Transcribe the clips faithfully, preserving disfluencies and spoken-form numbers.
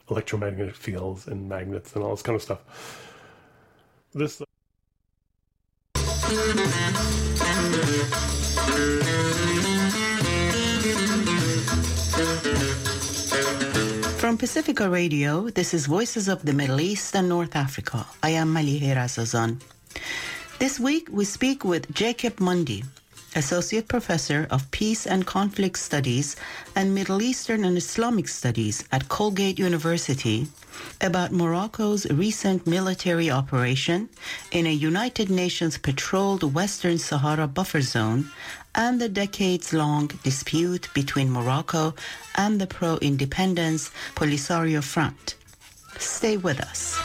electromagnetic fields and magnets and all this kind of stuff. This. From Pacifica Radio, this is Voices of the Middle East and North Africa. I am Maliha Razazan. This week, we speak with Jacob Mundy, Associate Professor of Peace and Conflict Studies and Middle Eastern and Islamic Studies at Colgate University, about Morocco's recent military operation in a United Nations patrolled Western Sahara buffer zone and the decades-long dispute between Morocco and the pro-independence Polisario Front. Stay with us.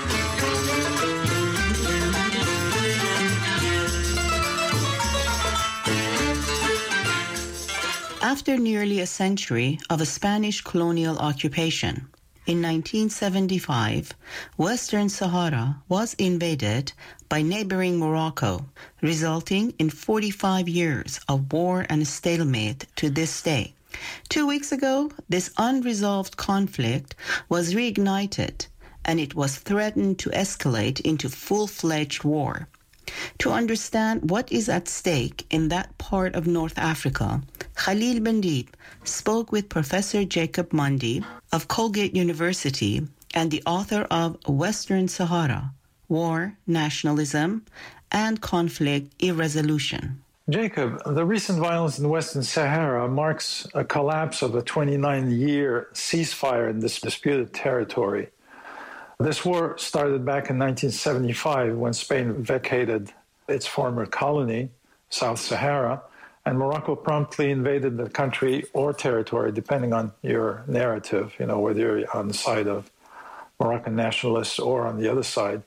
After nearly a century of a Spanish colonial occupation, in nineteen seventy-five, Western Sahara was invaded by neighboring Morocco, resulting in forty-five years of war and stalemate to this day. Two weeks ago, this unresolved conflict was reignited, and it was threatened to escalate into full-fledged war. To understand what is at stake in that part of North Africa, Khalil Bendeeb spoke with Professor Jacob Mundy of Colgate University and the author of Western Sahara, War, Nationalism, and Conflict Irresolution. Jacob, the recent violence in the Western Sahara marks a collapse of a twenty-nine-year ceasefire in this disputed territory. This war started back in nineteen seventy-five when Spain vacated its former colony, South Sahara, and Morocco promptly invaded the country or territory, depending on your narrative, you know, whether you're on the side of Moroccan nationalists or on the other side.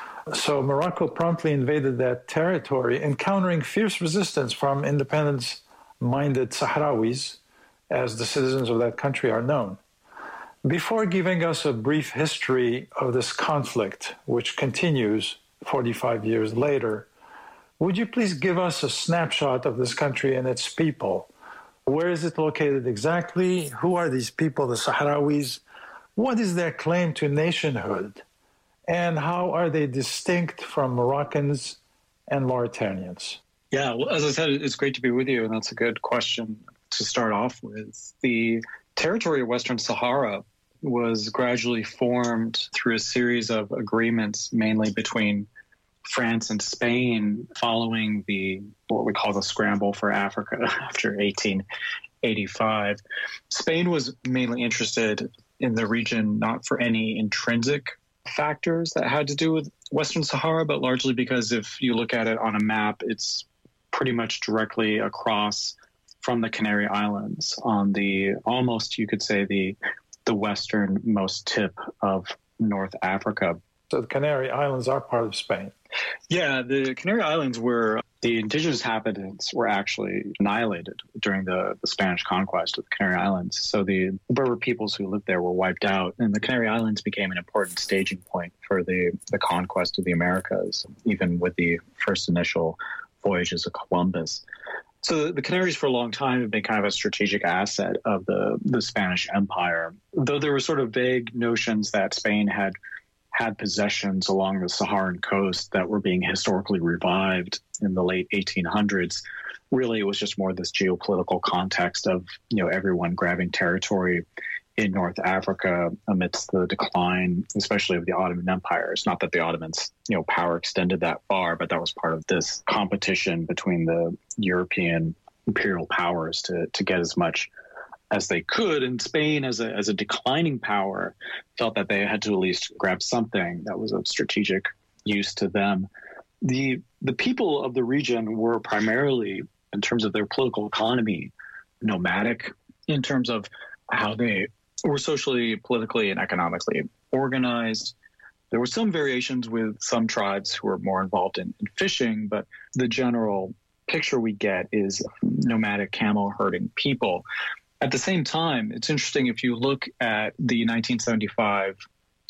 So Morocco promptly invaded that territory, encountering fierce resistance from independence-minded Sahrawis, as the citizens of that country are known. Before giving us a brief history of this conflict, which continues forty-five years later, would you please give us a snapshot of this country and its people? Where is it located exactly? Who are these people, the Sahrawis? What is their claim to nationhood? And how are they distinct from Moroccans and Mauritanians? Yeah, well, as I said, it's great to be with you, and that's a good question to start off with. The territory of Western Sahara was gradually formed through a series of agreements, mainly between France and Spain, following the what we call the scramble for Africa after eighteen eighty-five. Spain was mainly interested in the region not for any intrinsic factors that had to do with Western Sahara, but largely because if you look at it on a map, it's pretty much directly across from the Canary Islands on the almost, you could say, the the westernmost tip of North Africa. So the Canary Islands are part of Spain. Yeah, the Canary Islands were, the indigenous inhabitants were actually annihilated during the, the Spanish conquest of the Canary Islands. So the Berber peoples who lived there were wiped out, and the Canary Islands became an important staging point for the, the conquest of the Americas, even with the first initial voyages of Columbus. So the Canaries for a long time have been kind of a strategic asset of the, the Spanish Empire, though there were sort of vague notions that Spain had had possessions along the Saharan coast that were being historically revived in the late eighteen hundreds. Really, it was just more this geopolitical context of, you know, everyone grabbing territory in North Africa amidst the decline, especially of the Ottoman Empire. It's not that the Ottomans, you know, power extended that far, but that was part of this competition between the European imperial powers to, to get as much as they could. And Spain, as a as a declining power, felt that they had to at least grab something that was of strategic use to them. The the people of the region were primarily, in terms of their political economy, nomadic, in terms of how they were socially, politically, and economically organized. There were some variations with some tribes who were more involved in, in fishing, but the general picture we get is nomadic camel herding people. At the same time, it's interesting if you look at the nineteen seventy-five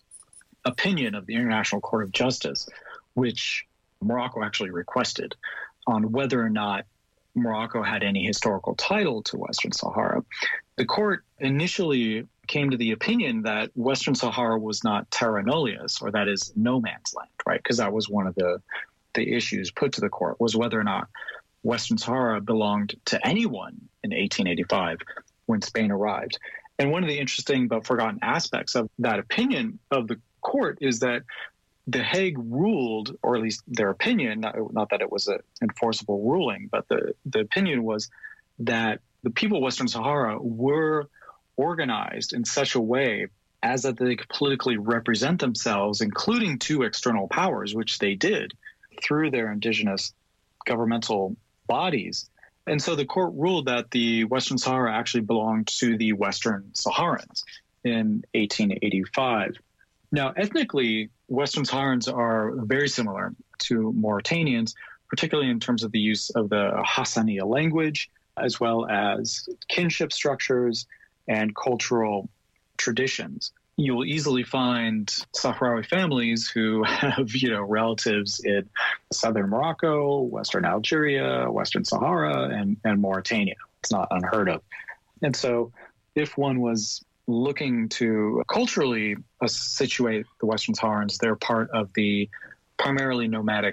opinion of the International Court of Justice, which Morocco actually requested, on whether or not Morocco had any historical title to Western Sahara. The court initially came to the opinion that Western Sahara was not terra nullius, or that is no man's land, right? Because that was one of the, the issues put to the court, was whether or not Western Sahara belonged to anyone in eighteen eighty-five when Spain arrived. And one of the interesting but forgotten aspects of that opinion of the court is that The Hague ruled, or at least their opinion, not, not that it was an enforceable ruling, but the, the opinion was that the people of Western Sahara were organized in such a way as that they could politically represent themselves, including to external powers, which they did through their indigenous governmental bodies. And so the court ruled that the Western Sahara actually belonged to the Western Saharans in eighteen eighty-five. Now, ethnically, Western Saharans are very similar to Mauritanians, particularly in terms of the use of the Hassaniya language, as well as kinship structures and cultural traditions. You'll easily find Sahrawi families who have, you know, relatives in southern Morocco, western Algeria, Western Sahara, and, and Mauritania. It's not unheard of. And so if one was looking to culturally uh, situate the Western Saharans, they're part of the primarily nomadic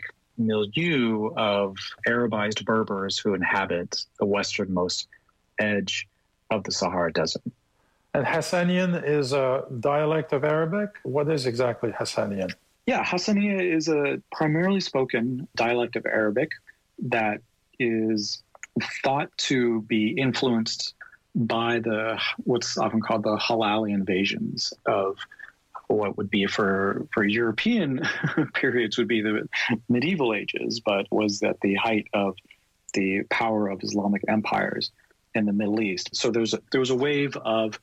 milieu of Arabized Berbers who inhabit the westernmost edge of the Sahara Desert. And Hassanian is a dialect of Arabic? What is exactly Hassanian? Yeah, Hassaniya is a primarily spoken dialect of Arabic that is thought to be influenced by the what's often called the Halali invasions of what would be for, for European periods would be the medieval ages, but was at the height of the power of Islamic empires in the Middle East. So there's a, there was a wave of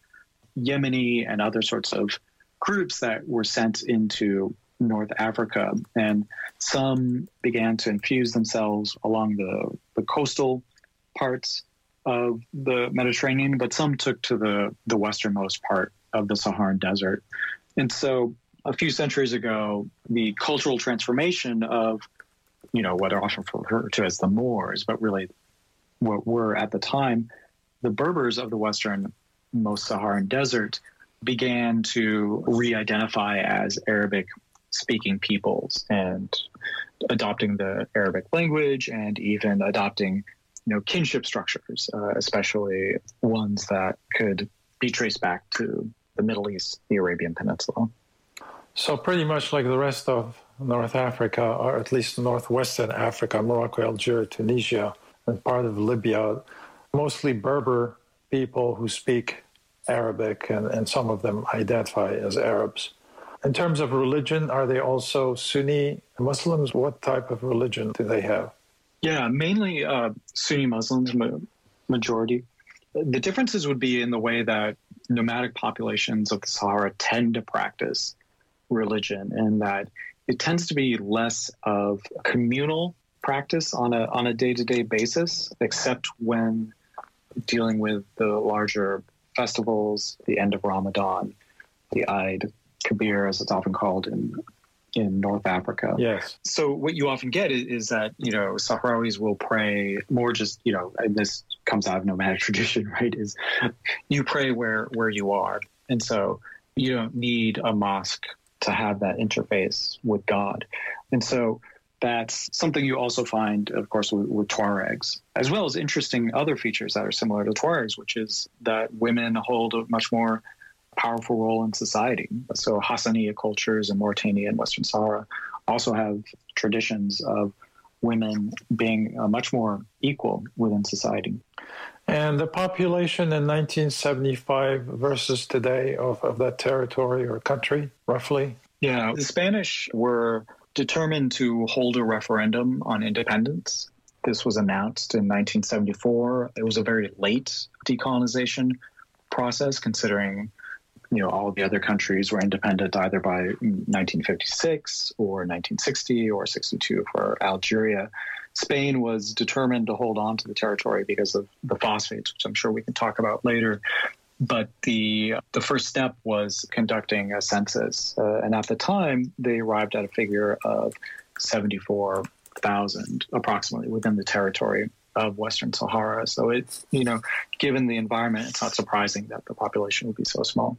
Yemeni and other sorts of groups that were sent into North Africa, and some began to infuse themselves along the, the coastal parts of the Mediterranean, but some took to the, the westernmost part of the Saharan Desert. And so a few centuries ago, the cultural transformation of, you know, what are often referred to as the Moors, but really what were at the time the Berbers of the westernmost Saharan Desert, began to re-identify as Arabic-speaking peoples and adopting the Arabic language and even adopting, you know, kinship structures, uh, especially ones that could be traced back to the Middle East, the Arabian Peninsula. So pretty much like the rest of North Africa, or at least northwestern Africa, Morocco, Algeria, Tunisia, and part of Libya, mostly Berber people who speak Arabic, and, and some of them identify as Arabs. In terms of religion, are they also Sunni Muslims? What type of religion do they have? Yeah, mainly uh, Sunni Muslims, ma- majority. The differences would be in the way that nomadic populations of the Sahara tend to practice religion, and that it tends to be less of communal practice on a on a day-to-day basis, except when dealing with the larger festivals, the end of Ramadan, the Eid Kabir, as it's often called in in North Africa. Yes. So what you often get is, is that, you know, Sahrawis will pray more just, you know, and this comes out of nomadic tradition, right, is you pray where, where you are. And so you don't need a mosque to have that interface with God. And so that's something you also find, of course, with, with Tuaregs, as well as interesting other features that are similar to Tuaregs, which is that women hold a much more powerful role in society. So Hassaniya cultures in Mauritania and Western Sahara also have traditions of women being uh, much more equal within society. And the population in nineteen seventy-five versus today of, of that territory or country, roughly? Yeah, the Spanish were determined to hold a referendum on independence. This was announced in nineteen seventy-four. It was a very late decolonization process, considering, you know, all of the other countries were independent either by nineteen fifty-six or nineteen sixty or sixty-two for Algeria. Spain was determined to hold on to the territory because of the phosphates, which I'm sure we can talk about later. But the the first step was conducting a census. Uh, and at the time, they arrived at a figure of seventy-four thousand approximately within the territory of Western Sahara. So it's, you know, given the environment, it's not surprising that the population would be so small.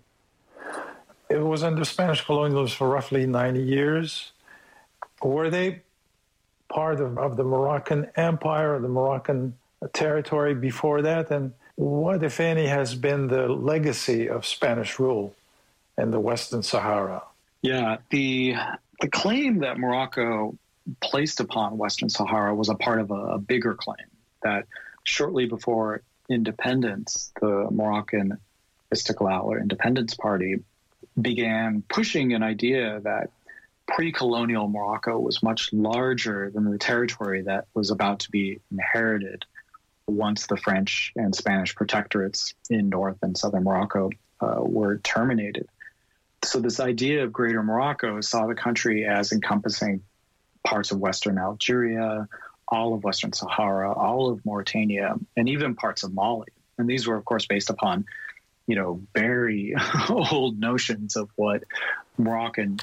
It was under Spanish colonialism for roughly ninety years. Were they part of, of the Moroccan Empire or the Moroccan territory before that? And what, if any, has been the legacy of Spanish rule in the Western Sahara? Yeah, the the claim that Morocco placed upon Western Sahara was a part of a, a bigger claim that shortly before independence, the Moroccan Istiqlal or Independence Party began pushing an idea that pre-colonial Morocco was much larger than the territory that was about to be inherited once the French and Spanish protectorates in North and Southern Morocco uh, were terminated. So this idea of Greater Morocco saw the country as encompassing parts of Western Algeria, all of Western Sahara, all of Mauritania, and even parts of Mali. And these were, of course, based upon, you know, very old notions of what Moroccan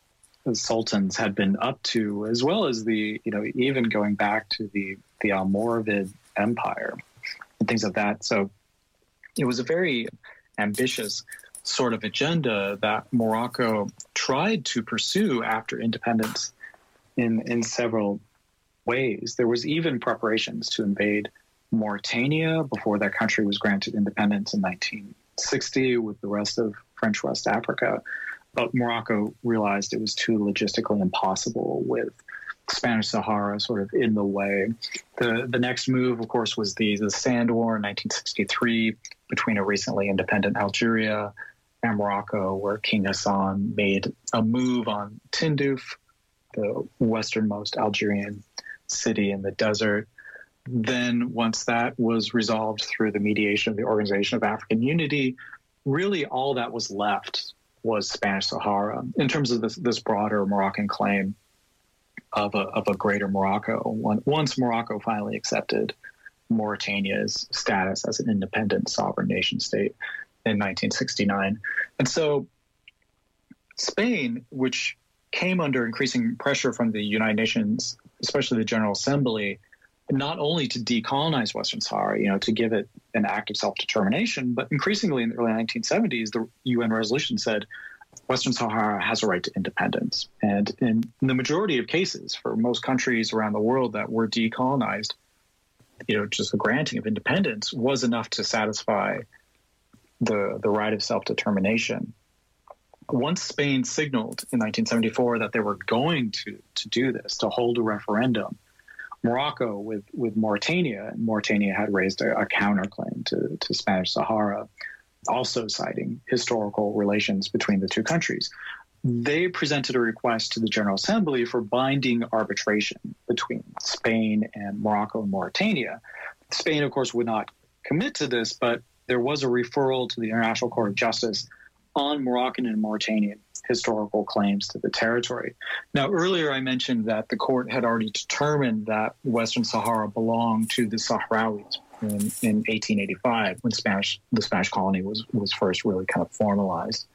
sultans had been up to, as well as the, you know, even going back to the, the Almoravid Empire and things like that. So it was a very ambitious sort of agenda that Morocco tried to pursue after independence in, in several ways. There was even preparations to invade Mauritania before that country was granted independence in nineteen sixty with the rest of French West Africa. But Morocco realized it was too logistically impossible with Spanish Sahara sort of in the way. The the next move, of course, was the, the Sand War in nineteen sixty-three between a recently independent Algeria and Morocco, where King Hassan made a move on Tindouf, the westernmost Algerian city in the desert. Then once that was resolved through the mediation of the Organization of African Unity, really all that was left was Spanish Sahara in terms of this, this broader Moroccan claim of a, of a greater Morocco. Once Morocco finally accepted Mauritania's status as an independent sovereign nation state in nineteen sixty-nine. And so Spain, which came under increasing pressure from the United Nations, especially the General Assembly, not only to decolonize Western Sahara, you know, to give it an act of self-determination, but increasingly in the early nineteen seventies, the U N resolution said Western Sahara has a right to independence. And in the majority of cases, for most countries around the world that were decolonized, you know, just the granting of independence was enough to satisfy the, the right of self-determination. Once Spain signaled in nineteen seventy-four that they were going to, to do this, to hold a referendum, Morocco with, with Mauritania, Mauritania had raised a, a counterclaim to, to Spanish Sahara, also citing historical relations between the two countries. They presented a request to the General Assembly for binding arbitration between Spain and Morocco and Mauritania. Spain, of course, would not commit to this, but there was a referral to the International Court of Justice on Moroccan and Mauritanian historical claims to the territory. Now, earlier I mentioned that the court had already determined that Western Sahara belonged to the Sahrawis in, in eighteen eighty-five, when Spanish the Spanish colony was, was first really kind of formalized.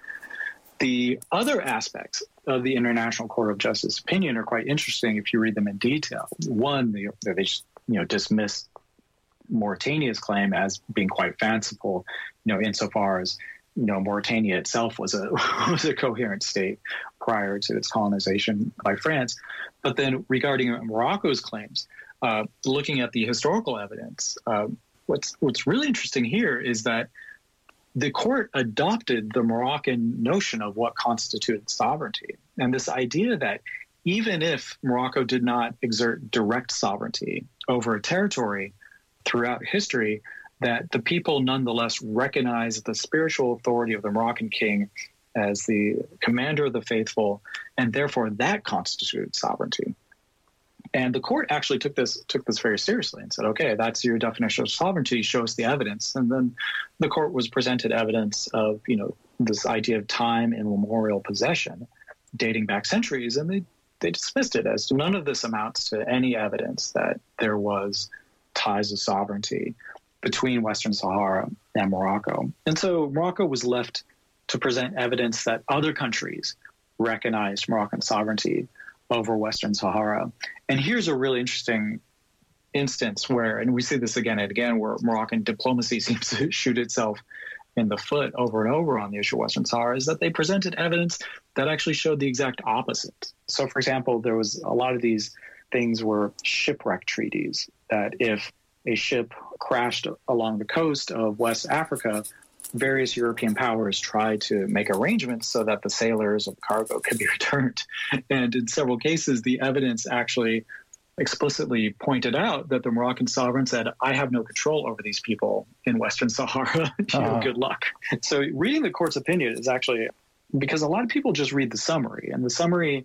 The other aspects of the International Court of Justice opinion are quite interesting if you read them in detail. One, they, they just, you know, dismissed Mauritania's claim as being quite fanciful, you know, insofar as, you know, Mauritania itself was a was a coherent state prior to its colonization by France. But then regarding Morocco's claims, uh, looking at the historical evidence, uh, what's what's really interesting here is that the court adopted the Moroccan notion of what constituted sovereignty, and this idea that even if Morocco did not exert direct sovereignty over a territory throughout history, that the people nonetheless recognize the spiritual authority of the Moroccan king as the commander of the faithful, and therefore that constituted sovereignty. And the court actually took this took this very seriously and said, okay, that's your definition of sovereignty, show us the evidence. And then the court was presented evidence of, you know, this idea of time and memorial possession dating back centuries, and they, they dismissed it as none of this amounts to any evidence that there was ties of sovereignty between Western Sahara and Morocco. And so Morocco was left to present evidence that other countries recognized Moroccan sovereignty over Western Sahara. And here's a really interesting instance where, and we see this again and again, where Moroccan diplomacy seems to shoot itself in the foot over and over on the issue of Western Sahara, is that they presented evidence that actually showed the exact opposite. So, for example, there was a lot of these things were shipwreck treaties, that if a ship crashed along the coast of West Africa, various European powers tried to make arrangements so that the sailors or the cargo could be returned. And in several cases, the evidence actually explicitly pointed out that the Moroccan sovereign said, I have no control over these people in Western Sahara. you know, uh-huh. Good luck. So reading the court's opinion is actually, because a lot of people just read the summary, and the summary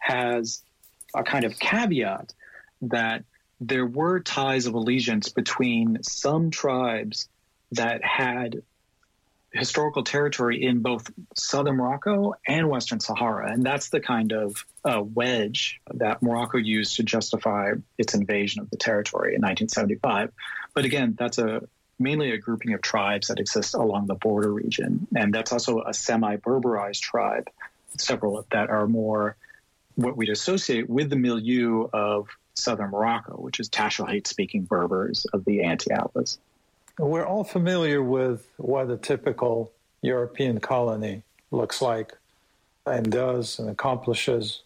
has a kind of caveat that there were ties of allegiance between some tribes that had historical territory in both southern Morocco and Western Sahara. And that's the kind of uh, wedge that Morocco used to justify its invasion of the territory in nineteen seventy-five. But again, that's a mainly a grouping of tribes that exist along the border region. And that's also a semi-Berberized tribe, several that are more what we'd associate with the milieu of southern Morocco, which is Tashilhite-speaking Berbers of the Anti-Atlas. We're all familiar with what a typical European colony looks like and does and accomplishes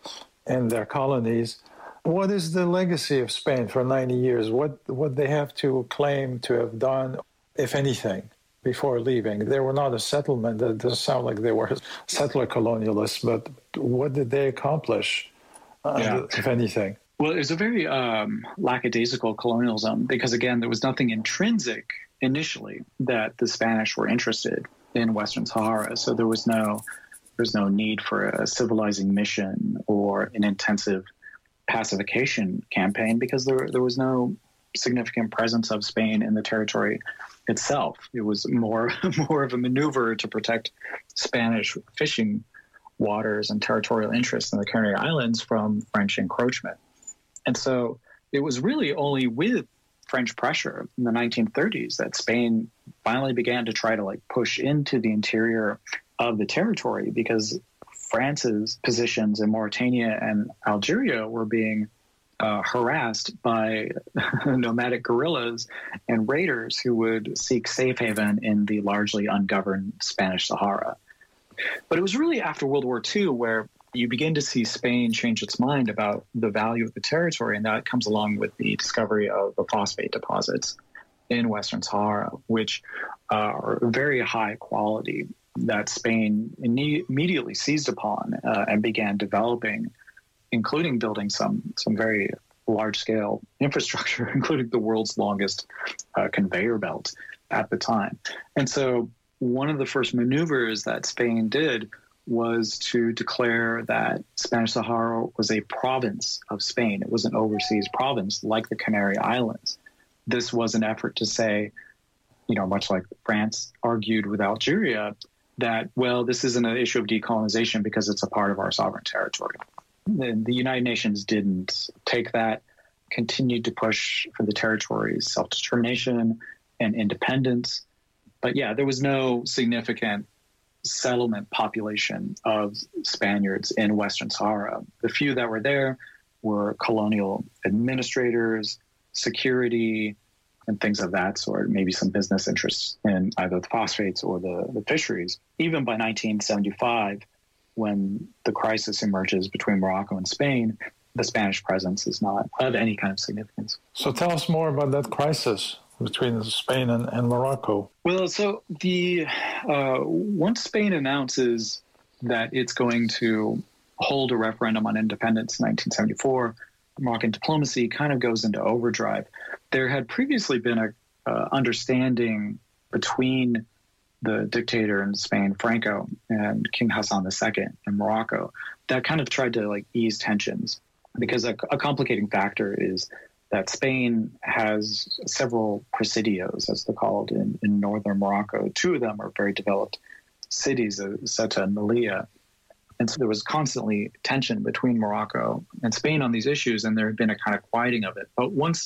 in their colonies. What is the legacy of Spain for ninety years? What what they have to claim to have done, if anything, before leaving? They were not a settlement. That doesn't sound like they were settler colonialists, but what did they accomplish, uh, yeah. if anything? Well, it was a very um, lackadaisical colonialism because, again, there was nothing intrinsic initially that the Spanish were interested in Western Sahara. So there was no there was no need for a civilizing mission or an intensive pacification campaign because there there was no significant presence of Spain in the territory itself. It was more more of a maneuver to protect Spanish fishing waters and territorial interests in the Canary Islands from French encroachment. And so it was really only with French pressure in the nineteen thirties that Spain finally began to try to like push into the interior of the territory because France's positions in Mauritania and Algeria were being uh, harassed by nomadic guerrillas and raiders who would seek safe haven in the largely ungoverned Spanish Sahara. But it was really after World War Two where you begin to see Spain change its mind about the value of the territory, and that comes along with the discovery of the phosphate deposits in Western Sahara, which are very high quality that Spain immediately seized upon uh, and began developing, including building some some very large-scale infrastructure, including the world's longest uh, conveyor belt at the time. And so one of the first maneuvers that Spain did was to declare that Spanish Sahara was a province of Spain. It was an overseas province like the Canary Islands. This was an effort to say, you know, much like France argued with Algeria, that, well, this isn't an issue of decolonization because it's a part of our sovereign territory. The, the United Nations didn't take that, continued to push for the territory's self-determination and independence. But yeah, there was no significant settlement population of Spaniards in Western Sahara. The few that were there were colonial administrators, security, and things of that sort, maybe some business interests in either the phosphates or the, the fisheries. Even by nineteen seventy-five, when the crisis emerges between Morocco and Spain, the Spanish presence is not of any kind of significance. So tell us more about that crisis between Spain and, and Morocco. Well, so the uh, once Spain announces that it's going to hold a referendum on independence in nineteen seventy-four, Moroccan diplomacy kind of goes into overdrive. There had previously been a uh, understanding between the dictator in Spain, Franco, and King Hassan the Second in Morocco that kind of tried to like ease tensions, because a, a complicating factor is that Spain has several presidios, as they're called, in, in northern Morocco. Two of them are very developed cities, uh, Ceuta and Melilla. And so there was constantly tension between Morocco and Spain on these issues, and there had been a kind of quieting of it. But once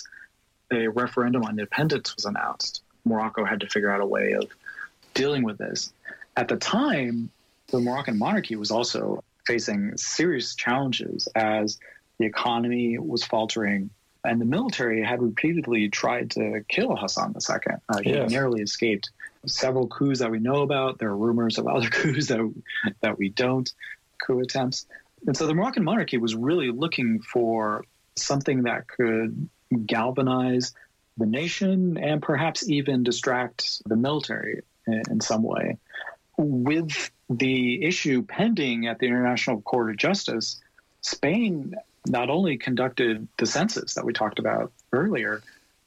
a referendum on independence was announced, Morocco had to figure out a way of dealing with this. At the time, the Moroccan monarchy was also facing serious challenges as the economy was faltering. And the military had repeatedly tried to kill Hassan the Second. Uh, he Yes. narrowly escaped several coups that we know about. There are rumors of other coups that, that we don't, coup attempts. And so the Moroccan monarchy was really looking for something that could galvanize the nation and perhaps even distract the military in, in some way. With the issue pending at the International Court of Justice, Spain not only conducted the census that we talked about earlier,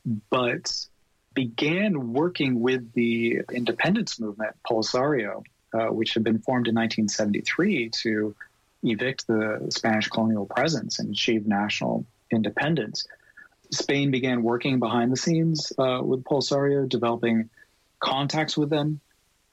but began working with the independence movement, Polisario, uh, which had been formed in nineteen seventy-three to evict the Spanish colonial presence and achieve national independence. Spain began working behind the scenes uh, with Polisario, developing contacts with them.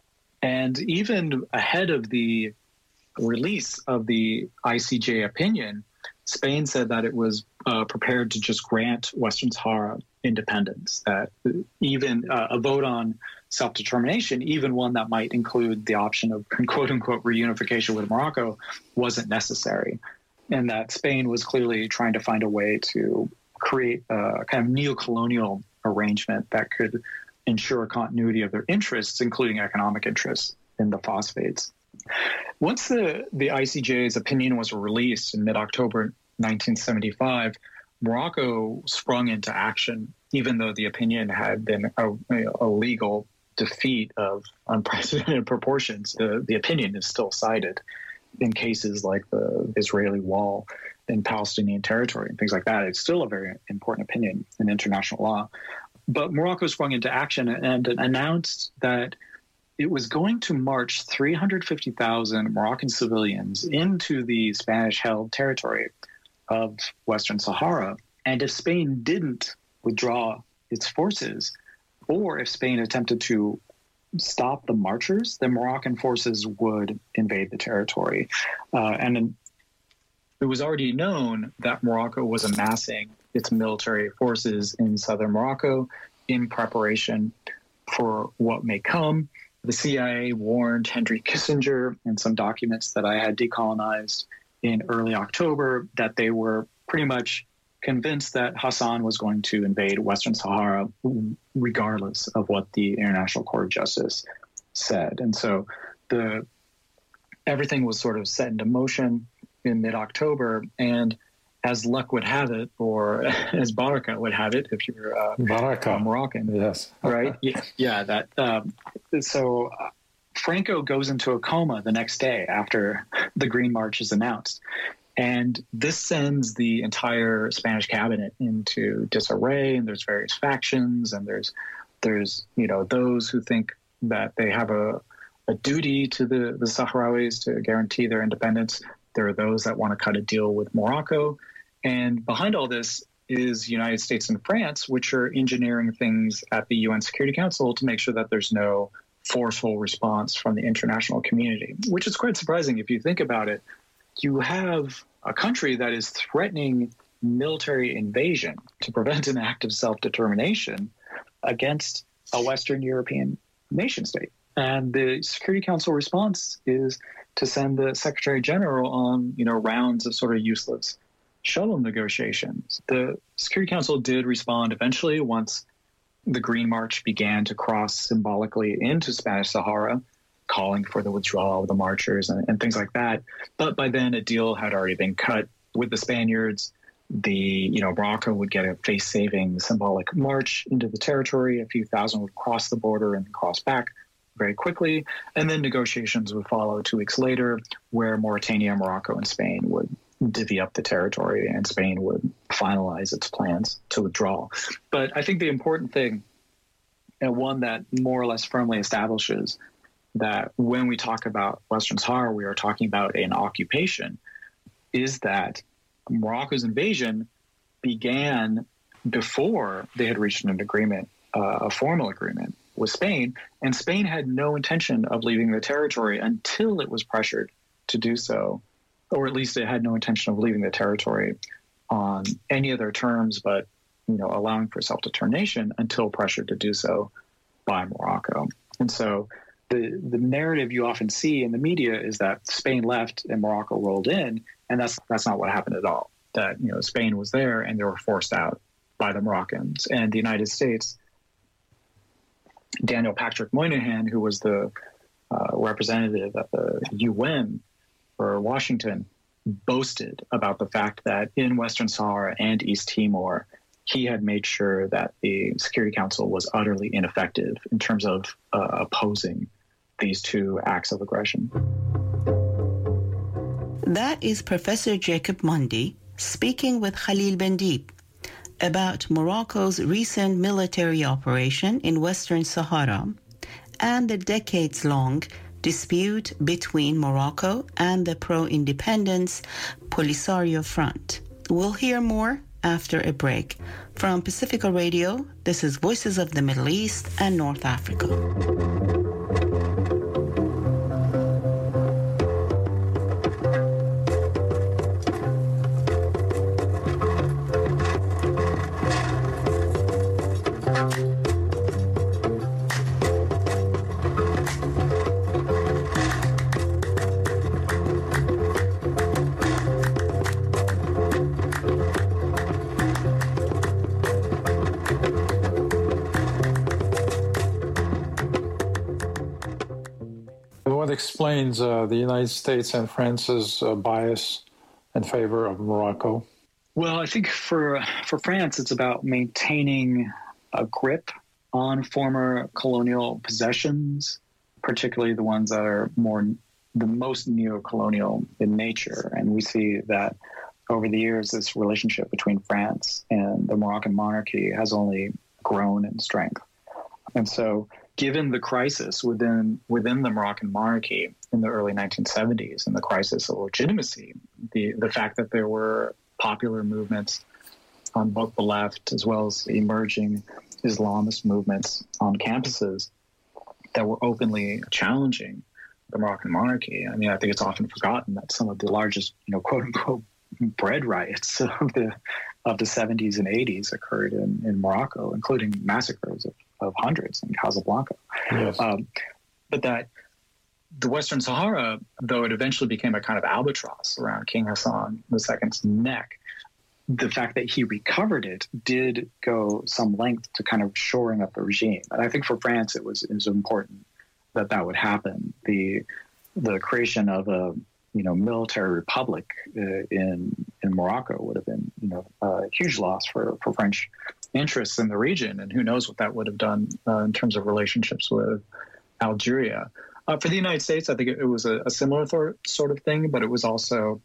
And even ahead of the release of the I C J opinion, Spain said that it was uh, prepared to just grant Western Sahara independence, that even uh, a vote on self-determination, even one that might include the option of quote-unquote reunification with Morocco, wasn't necessary. And that Spain was clearly trying to find a way to create a kind of neo-colonial arrangement that could ensure continuity of their interests, including economic interests in the phosphates. Once the, the I C J's opinion was released in mid-October nineteen seventy-five, Morocco sprung into action, even though the opinion had been a, a legal defeat of unprecedented proportions. The, the opinion is still cited in cases like the Israeli wall in Palestinian territory and things like that. It's still a very important opinion in international law. But Morocco sprung into action and announced that it was going to march three hundred fifty thousand Moroccan civilians into the Spanish-held territory of Western Sahara. And if Spain didn't withdraw its forces, or if Spain attempted to stop the marchers, then Moroccan forces would invade the territory. Uh, and it was already known that Morocco was amassing its military forces in southern Morocco in preparation for what may come. The C I A warned Henry Kissinger in some documents that I had decolonized in early October that they were pretty much convinced that Hassan was going to invade Western Sahara regardless of what the International Court of Justice said. And so the everything was sort of set into motion in mid-October, and as luck would have it, or as Baraka would have it, if you're uh, Baraka. uh, Moroccan, Yes. right? Yeah, yeah. That um, so uh, Franco goes into a coma the next day after the Green March is announced, and this sends the entire Spanish cabinet into disarray. And there's various factions, and there's there's you know those who think that they have a a duty to the the Sahrawis to guarantee their independence. There are those that want to cut a deal with Morocco. And behind all this is the United States and France, which are engineering things at the U N Security Council to make sure that there's no forceful response from the international community, which is quite surprising if you think about it. You have a country that is threatening military invasion to prevent an act of self-determination against a Western European nation state. And the Security Council response is to send the Secretary General on, you know, rounds of sort of useless shalom negotiations. The Security Council did respond eventually once the Green March began to cross symbolically into Spanish Sahara, calling for the withdrawal of the marchers and, and things like that. But by then, a deal had already been cut with the Spaniards. The, you know, Morocco would get a face-saving symbolic march into the territory. A few thousand would cross the border and cross back very quickly. And then negotiations would follow two weeks later, where Mauritania, Morocco, and Spain would divvy up the territory, and Spain would finalize its plans to withdraw. But I think the important thing, and one that more or less firmly establishes that when we talk about Western Sahara, we are talking about an occupation, is that Morocco's invasion began before they had reached an agreement, uh, a formal agreement with Spain, and Spain had no intention of leaving the territory until it was pressured to do so, or at least it had no intention of leaving the territory on any other terms but, you know, allowing for self-determination until pressured to do so by Morocco. And so the the narrative you often see in the media is that Spain left and Morocco rolled in, and that's that's not what happened at all. That, you know, Spain was there and they were forced out by the Moroccans. And the United States, Daniel Patrick Moynihan, who was the uh, representative at the U N for Washington, boasted about the fact that in Western Sahara and East Timor, he had made sure that the Security Council was utterly ineffective in terms of uh, opposing these two acts of aggression. That is Professor Jacob Mundy speaking with Khalil Bendib about Morocco's recent military operation in Western Sahara and the decades-long dispute between Morocco and the pro-independence Polisario Front. We'll hear more after a break. From Pacifica Radio, this is Voices of the Middle East and North Africa. What explains uh, the United States and France's uh, bias in favor of Morocco? Well, I think for for France, it's about maintaining a grip on former colonial possessions, particularly the ones that are more the most neo-colonial in nature. And we see that over the years, this relationship between France and the Moroccan monarchy has only grown in strength. And so, given the crisis within within the Moroccan monarchy in the early nineteen seventies and the crisis of legitimacy, the, the fact that there were popular movements on both the left as well as emerging Islamist movements on campuses that were openly challenging the Moroccan monarchy. I mean, I think it's often forgotten that some of the largest, you know, quote unquote, bread riots of the of the seventies and eighties occurred in, in Morocco, including massacres of, of hundreds in Casablanca. Yes. Um, but that the Western Sahara, though it eventually became a kind of albatross around King Hassan the Second's neck, the fact that he recovered it did go some length to kind of shoring up the regime. And I think for France, it was it was important that that would happen. The the creation of a you know military republic uh, in in Morocco would have been you know a huge loss for, for French interests in the region, and who knows what that would have done uh, in terms of relationships with Algeria. Uh, for the United States, I think it, it was a, a similar th- sort of thing, but it was also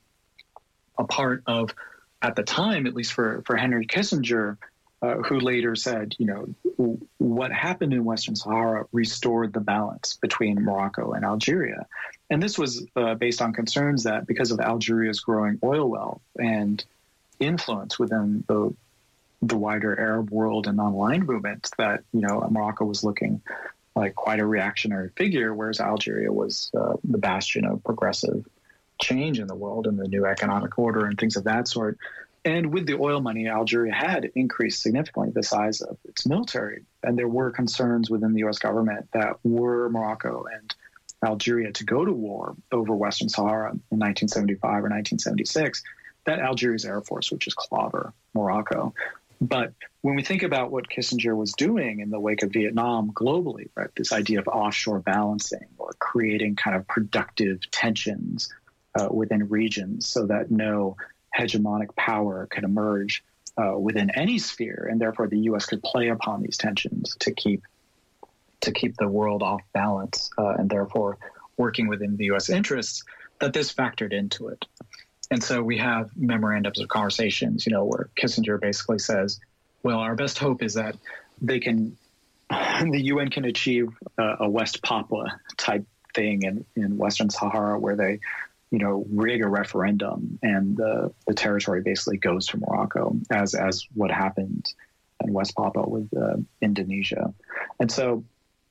a part of, at the time, at least for, for Henry Kissinger, uh, who later said, you know, w- what happened in Western Sahara restored the balance between Morocco and Algeria. And this was uh, based on concerns that because of Algeria's growing oil wealth and influence within the the wider Arab world and non-aligned movement, that, you know, Morocco was looking like quite a reactionary figure, whereas Algeria was uh, the bastion of progressive change in the world and the new economic order and things of that sort. And with the oil money, Algeria had increased significantly the size of its military. And there were concerns within the U S government that were Morocco and Algeria to go to war over Western Sahara in nineteen seventy-five or nineteen seventy-six, that Algeria's Air Force would just clobber Morocco. But when we think about what Kissinger was doing in the wake of Vietnam globally, right, this idea of offshore balancing or creating kind of productive tensions uh, within regions so that no hegemonic power could emerge uh, within any sphere, and therefore the U S could play upon these tensions to keep to keep the world off balance, uh, and therefore working within the U S interests, that this factored into it. And so we have memorandums of conversations, you know, where Kissinger basically says, well, our best hope is that they can, the U N can achieve a, a West Papua type thing in, in Western Sahara where they, you know, rig a referendum and the, the territory basically goes to Morocco, as, as what happened in West Papua with uh, Indonesia. And so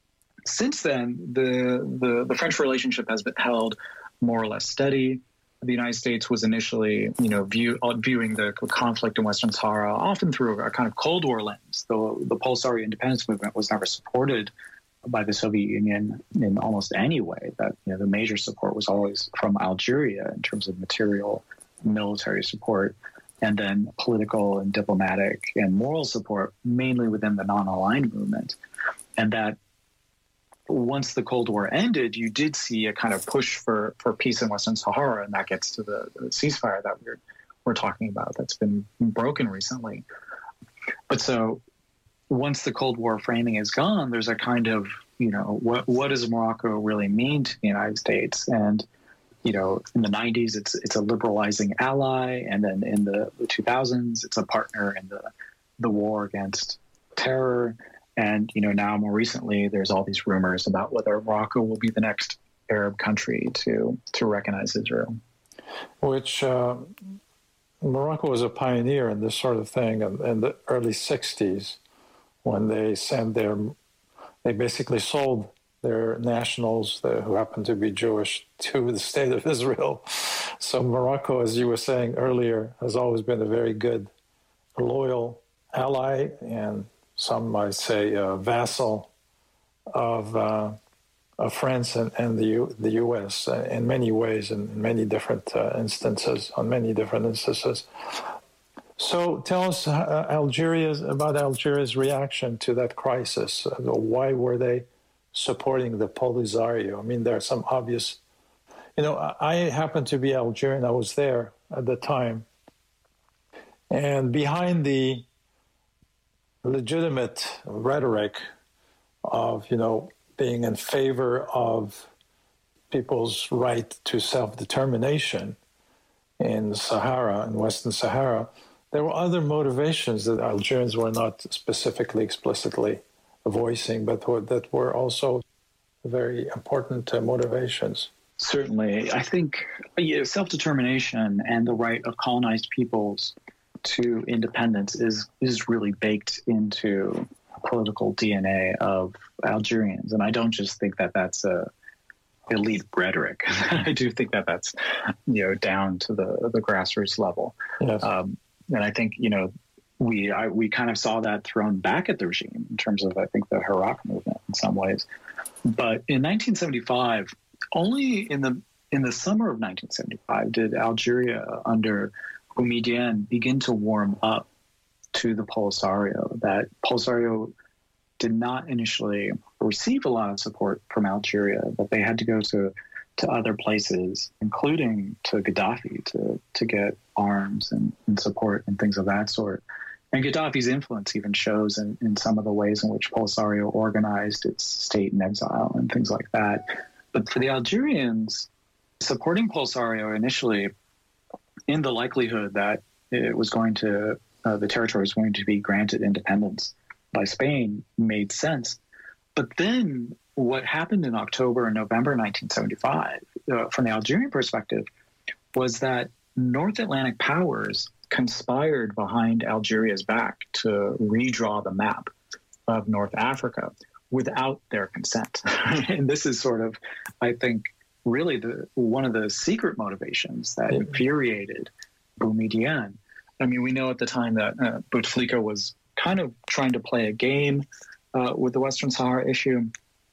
since then, the, the, the French relationship has been held more or less steady. The United States was initially, you know, view, viewing the conflict in Western Sahara often through a kind of Cold War lens. The, the Polisario independence movement was never supported by the Soviet Union in almost any way. That, you know, the major support was always from Algeria in terms of material military support. and then political and diplomatic and moral support, mainly within the non-aligned movement. And that once the Cold War ended, you did see a kind of push for, for peace in Western Sahara, and that gets to the, the ceasefire that we're, we're talking about that's been broken recently. But so once the Cold War framing is gone, there's a kind of, you know, what what does Morocco really mean to the United States? And you know, in the nineties, it's it's a liberalizing ally, and then in the, the two thousands, it's a partner in the the war against terror. And you know, now more recently, there's all these rumors about whether Morocco will be the next Arab country to to recognize Israel. Which uh, Morocco was a pioneer in this sort of thing in, in the early sixties, when they sent their they basically sold their nationals the, who happen to be Jewish to the state of Israel. So Morocco, as you were saying earlier, has always been a very good, loyal ally, and some might say a vassal of, uh, of France and, and the, U, the U S in many ways, in many different uh, instances, on many different instances. So tell us uh, Algeria's, about Algeria's reaction to that crisis. Uh, why were they supporting the Polisario? I mean, there are some obvious, you know, I happen to be Algerian. I was there at the time. And behind the legitimate rhetoric of, you know, being in favor of people's right to self-determination in Sahara, in Western Sahara, there were other motivations that Algerians were not specifically, explicitly voicing, but that were also very important uh, motivations. Certainly. I think yeah, self-determination and the right of colonized peoples to independence is is really baked into political D N A of Algerians. And I don't just think that that's a elite rhetoric. I do think that that's, you know, down to the, the grassroots level. Yes. Um, and I think, you know, we I, we kind of saw that thrown back at the regime in terms of, I think, the Hirak movement in some ways. But in nineteen seventy-five, only in the in the summer of nineteen seventy-five did Algeria under Boumediene begin to warm up to the Polisario. That Polisario did not initially receive a lot of support from Algeria, but they had to go to to other places, including to Gaddafi, to to get arms and, and support and things of that sort. And Gaddafi's influence even shows in, in some of the ways in which Polisario organized its state in exile and things like that. But for the Algerians, supporting Polisario initially, in the likelihood that it was going to, uh, the territory was going to be granted independence by Spain, made sense. But then what happened in October and November nineteen seventy-five, uh, from the Algerian perspective, was that North Atlantic powers conspired behind Algeria's back to redraw the map of North Africa without their consent. And this is sort of, I think, really the one of the secret motivations that infuriated Boumediene. I mean, we know at the time that uh, Bouteflika was kind of trying to play a game uh, with the Western Sahara issue.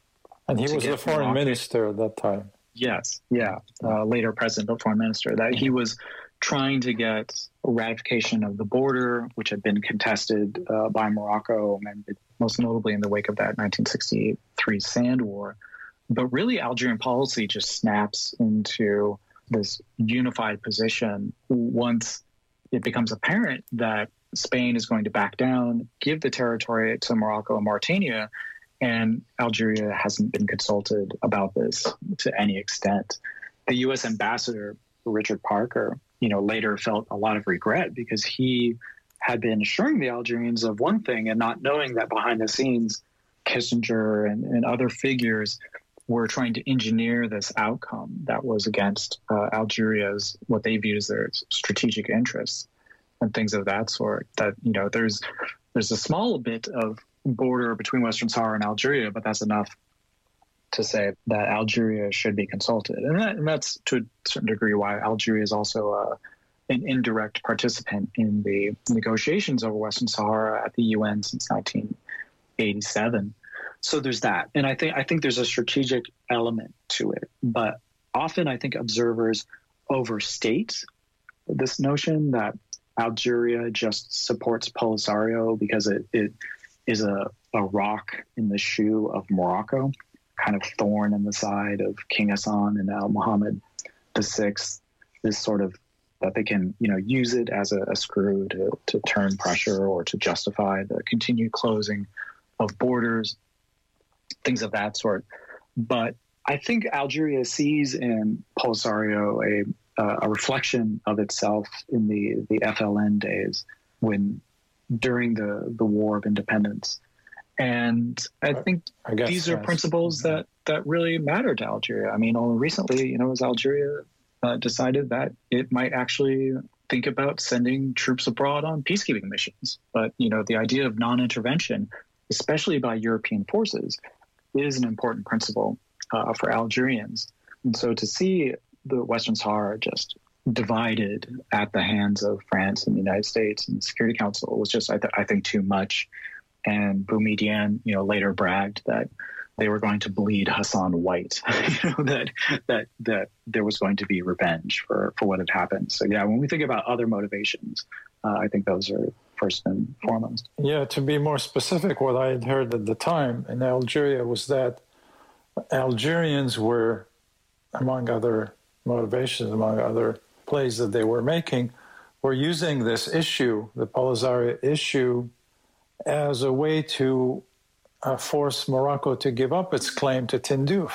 And he was the foreign Morocco. minister at that time. Yes, yeah, uh, later president, but foreign minister. That he was trying to get a ratification of the border, which had been contested uh, by Morocco, and most notably in the wake of that nineteen sixty-three sand war. But really, Algerian policy just snaps into this unified position once it becomes apparent that Spain is going to back down, give the territory to Morocco and Mauritania, and Algeria hasn't been consulted about this to any extent. The U S ambassador, Richard Parker, you know, later felt a lot of regret because he had been assuring the Algerians of one thing and not knowing that behind the scenes, Kissinger and, and other figures were trying to engineer this outcome that was against uh, Algeria's, what they viewed as their strategic interests and things of that sort. That, you know, there's there's a small bit of border between Western Sahara and Algeria, but that's enough to say that Algeria should be consulted. And, that, and that's to a certain degree why Algeria is also uh, an indirect participant in the negotiations over Western Sahara at the U N since nineteen eighty-seven. So there's that. And I think I think there's a strategic element to it. But often I think observers overstate this notion that Algeria just supports Polisario because it, it is a, a rock in the shoe of Morocco, kind of thorn in the side of King Hassan and now Mohammed the Sixth, this sort of that they can, you know, use it as a, a screw to, to turn pressure or to justify the continued closing of borders, things of that sort. But I think Algeria sees in Polisario a, uh, a reflection of itself in the, the F L N days when during the, the War of Independence. And I think I guess these are yes. principles that, that really matter to Algeria. I mean, only recently, you know, as Algeria uh, decided that it might actually think about sending troops abroad on peacekeeping missions. But, you know, the idea of non-intervention, especially by European forces, is an important principle uh, for Algerians. And so to see the Western Sahara just divided at the hands of France and the United States and the Security Council was just, I, th- I think, too much. And Boumediene, you know, later bragged that they were going to bleed Hassan white, you know, that that that there was going to be revenge for, for what had happened. So, yeah, when we think about other motivations, uh, I think those are first and foremost. Yeah, to be more specific, what I had heard at the time in Algeria was that Algerians were, among other motivations, among other plays that they were making, were using this issue, the Polisario issue, as a way to uh, force Morocco to give up its claim to Tindouf,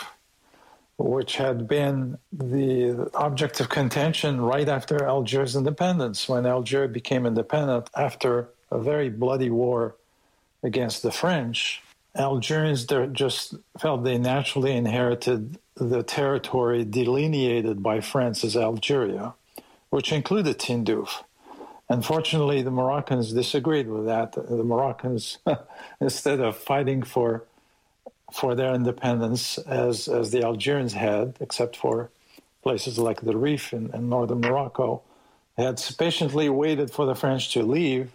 which had been the object of contention right after Algiers' independence, when Algeria became independent after a very bloody war against the French. Algerians just felt they naturally inherited the territory delineated by France as Algeria, which included Tindouf. Unfortunately, the Moroccans disagreed with that. The Moroccans, instead of fighting for for their independence as, as the Algerians had, except for places like the Rif in, in northern Morocco, had patiently waited for the French to leave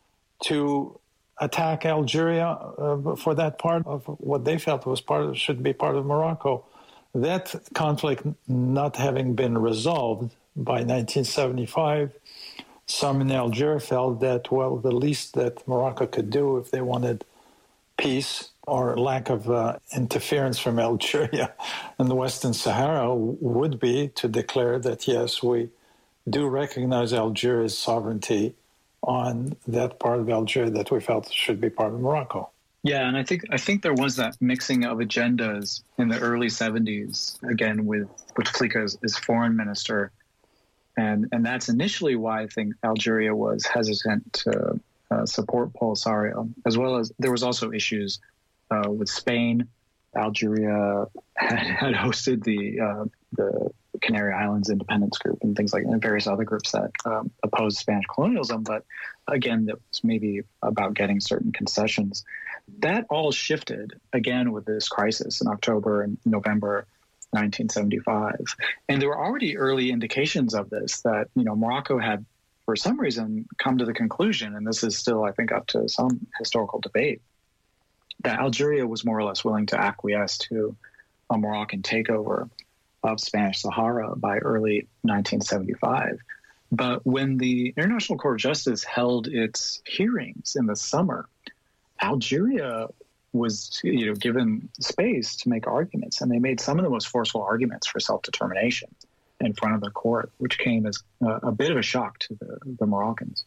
to attack Algeria uh, for that part of what they felt was part of, should be part of Morocco. That conflict not having been resolved by nineteen seventy-five, some in Algeria felt that, well, the least that Morocco could do if they wanted peace or lack of uh, interference from Algeria and the Western Sahara would be to declare that, yes, we do recognize Algeria's sovereignty on that part of Algeria that we felt should be part of Morocco. Yeah, and I think I think there was that mixing of agendas in the early seventies, again, with Bouteflika as, as foreign minister. And and that's initially why I think Algeria was hesitant to uh, support Polisario, as well as there was also issues uh, with Spain. Algeria had, had hosted the uh, the Canary Islands Independence Group and things like and various other groups that um, opposed Spanish colonialism. But again, that was maybe about getting certain concessions. That all shifted again with this crisis in October and November nineteen seventy-five. And there were already early indications of this, that, you know, Morocco had, for some reason, come to the conclusion, and this is still, I think, up to some historical debate, that Algeria was more or less willing to acquiesce to a Moroccan takeover of Spanish Sahara by early nineteen seventy-five. But when the International Court of Justice held its hearings in the summer, Algeria was, you know, given space to make arguments, and they made some of the most forceful arguments for self-determination in front of the court, which came as a, a bit of a shock to the, the Moroccans.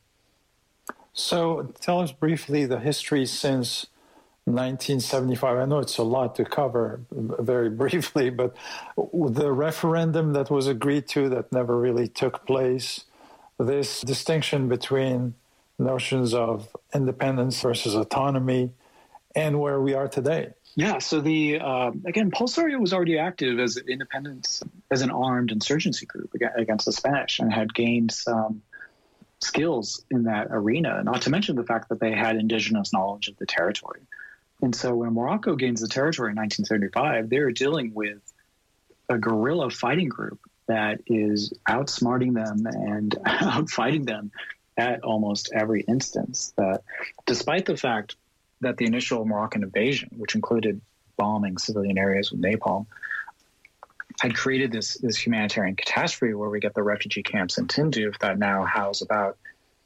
So tell us briefly the history since nineteen seventy-five. I know it's a lot to cover very briefly, but the referendum that was agreed to that never really took place, this distinction between notions of independence versus autonomy, and where we are today. Yeah, so the uh, again, Polisario was already active as an independence, as an armed insurgency group against the Spanish, and had gained some skills in that arena, not to mention the fact that they had indigenous knowledge of the territory. And so when Morocco gains the territory in nineteen seventy-five, they're dealing with a guerrilla fighting group that is outsmarting them and outfighting them at almost every instance. That despite the fact that the initial Moroccan invasion, which included bombing civilian areas with napalm, had created this, this humanitarian catastrophe where we get the refugee camps in Tindouf that now house about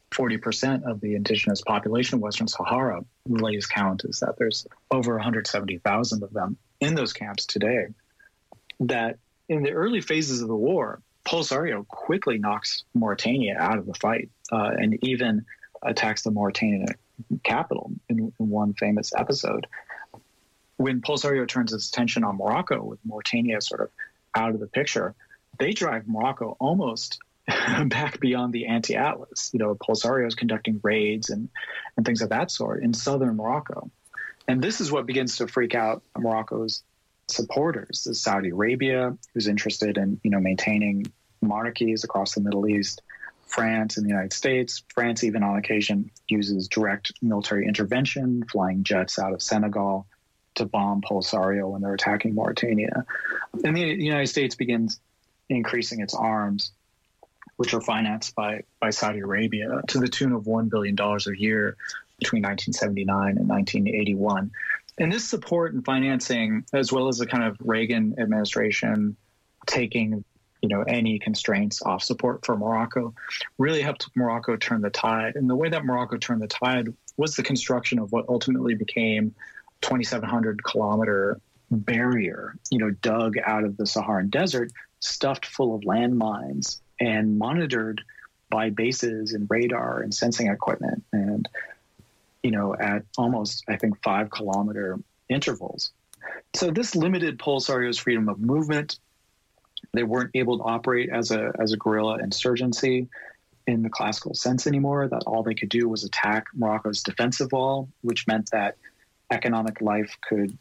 forty percent of the indigenous population of Western Sahara. The latest count is that there's over one hundred seventy thousand of them in those camps today. That in the early phases of the war, Polisario quickly knocks Mauritania out of the fight uh, and even attacks the Mauritanian capital in, in one famous episode. When Polisario turns his attention on Morocco, with Mauritania sort of out of the picture, they drive Morocco almost back beyond the anti-Atlas. You know, Polisario is conducting raids and, and things of that sort in southern Morocco. And this is what begins to freak out Morocco's supporters. This is Saudi Arabia, who's interested in, you know, maintaining monarchies across the Middle East, France and the United States. France, even on occasion, uses direct military intervention, flying jets out of Senegal to bomb Polisario when they're attacking Mauritania. And the United States begins increasing its arms, which are financed by, by Saudi Arabia to the tune of one billion dollars a year between nineteen seventy-nine and nineteen eighty-one. And this support and financing, as well as the kind of Reagan administration taking, you know, any constraints off support for Morocco, really helped Morocco turn the tide. And the way that Morocco turned the tide was the construction of what ultimately became twenty-seven hundred kilometer barrier, you know, dug out of the Saharan desert, stuffed full of landmines and monitored by bases and radar and sensing equipment, and, you know, at almost, I think, five kilometer intervals. So this limited Polisario's freedom of movement. They weren't able to operate as a as a guerrilla insurgency in the classical sense anymore, that all they could do was attack Morocco's defensive wall, which meant that economic life could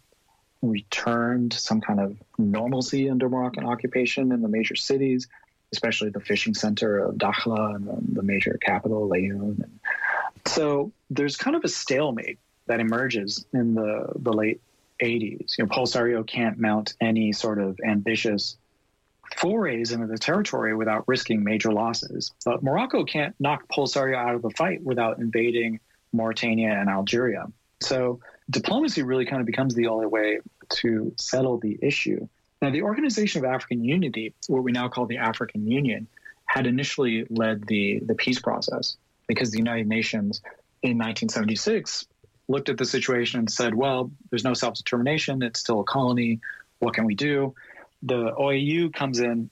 return to some kind of normalcy under Moroccan occupation in the major cities, especially the fishing center of Dakhla and the, the major capital, Laayoune. And so there's kind of a stalemate that emerges in the, the late eighties. You know, Polisario can't mount any sort of ambitious forays into the territory without risking major losses. But Morocco can't knock Polisario out of the fight without invading Mauritania and Algeria. So diplomacy really kind of becomes the only way to settle the issue. Now, the Organization of African Unity, what we now call the African Union, had initially led the, the peace process, because the United Nations in nineteen seventy-six looked at the situation and said, well, there's no self-determination, it's still a colony, what can we do? The O A U comes in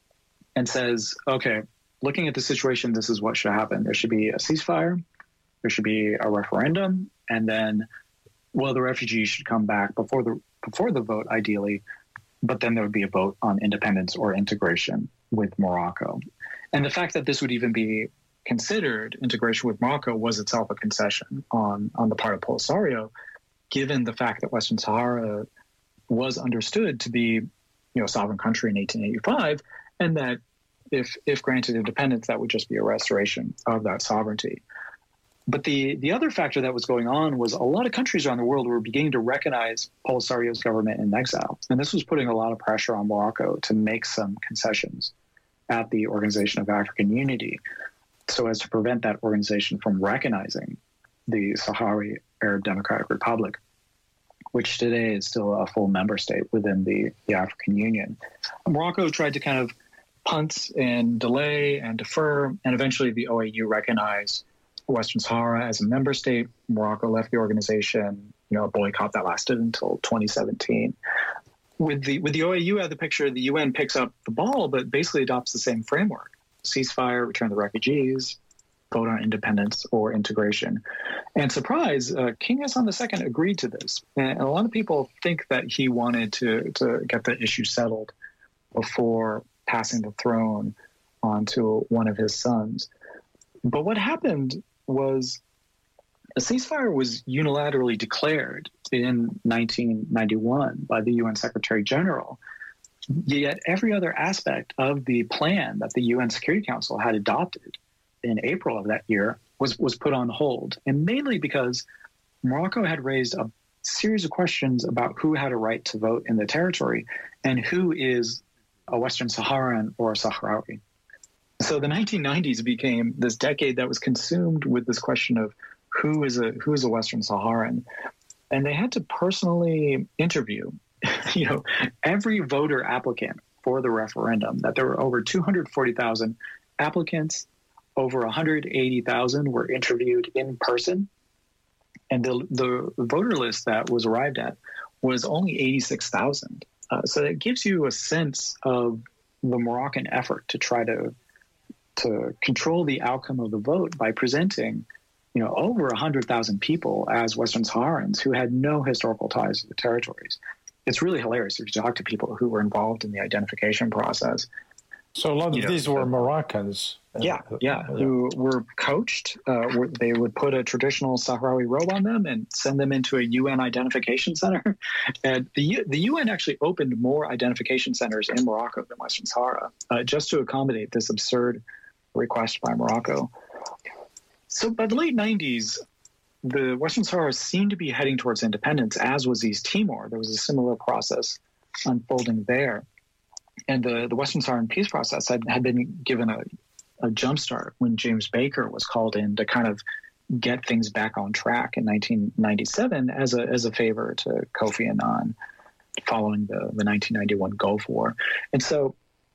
and says, okay, looking at the situation, this is what should happen. There should be a ceasefire, there should be a referendum, and then, well, the refugees should come back before the before the vote, ideally, but then there would be a vote on independence or integration with Morocco. And the fact that this would even be considered, integration with Morocco, was itself a concession on, on the part of Polisario, given the fact that Western Sahara was understood to be, you know, a sovereign country in eighteen eighty-five, and that if if granted independence, that would just be a restoration of that sovereignty. But the, the other factor that was going on was a lot of countries around the world were beginning to recognize Polisario's government in exile. And this was putting a lot of pressure on Morocco to make some concessions at the Organization of African Unity, so as to prevent that organization from recognizing the Sahrawi Arab Democratic Republic, which today is still a full member state within the, the African Union. Morocco tried to kind of punt and delay and defer, and eventually the O A U recognized Western Sahara as a member state. Morocco left the organization, you know, a boycott that lasted until twenty seventeen. With the with the O A U out of the picture, the U N picks up the ball, but basically adopts the same framework: ceasefire, return the refugees, vote on independence or integration. And surprise, uh, King Hassan the Second agreed to this. And a lot of people think that he wanted to, to get the issue settled before passing the throne on to one of his sons. But what happened was a ceasefire was unilaterally declared in nineteen ninety-one by the U N Secretary General. Yet every other aspect of the plan that the U N Security Council had adopted in April of that year was, was put on hold, and mainly because Morocco had raised a series of questions about who had a right to vote in the territory and who is a Western Saharan or a Sahrawi. So the nineteen nineties became this decade that was consumed with this question of who is a who is a Western Saharan, and they had to personally interview, you know, every voter applicant for the referendum. That there were over two hundred forty thousand applicants. over one hundred eighty thousand were interviewed in person. And the, the voter list that was arrived at was only eighty-six thousand. Uh, so it gives you a sense of the Moroccan effort to try to to control the outcome of the vote by presenting, you know, over one hundred thousand people as Western Saharans who had no historical ties to the territories. It's really hilarious if you talk to people who were involved in the identification process. So a lot of You know, these were uh, Moroccans. Yeah, yeah, who were coached. Uh, where they would put a traditional Sahrawi robe on them and send them into a U N identification center. And the U- the U N actually opened more identification centers in Morocco than Western Sahara, uh, just to accommodate this absurd request by Morocco. So by the late nineties, the Western Sahara seemed to be heading towards independence, as was East Timor. There was a similar process unfolding there. And the, the Western Saharan peace process had, had been given a, a jumpstart when James Baker was called in to kind of get things back on track in nineteen ninety-seven as a as a favor to Kofi Annan following the, the nineteen ninety-one Gulf War. And so